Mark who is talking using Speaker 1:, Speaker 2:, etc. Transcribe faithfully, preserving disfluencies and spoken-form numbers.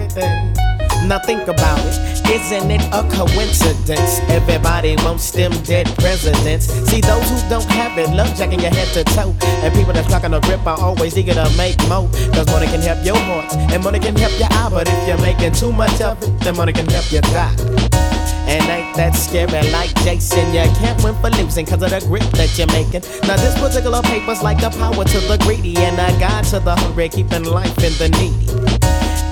Speaker 1: Now think about it, isn't it a coincidence? Everybody wants them dead presidents. See, those who don't have it love jacking your head to toe. And people that's talking a grip are always eager to make more. Cause money can help your heart, and money can help your eye. But if you're making too much of it, then money can help you die. And ain't that scary like Jason? You can't win for losing cause of the grip that you're making. Now this particular paper's like the power to the greedy, and a guide to the hungry, keeping life in the needy.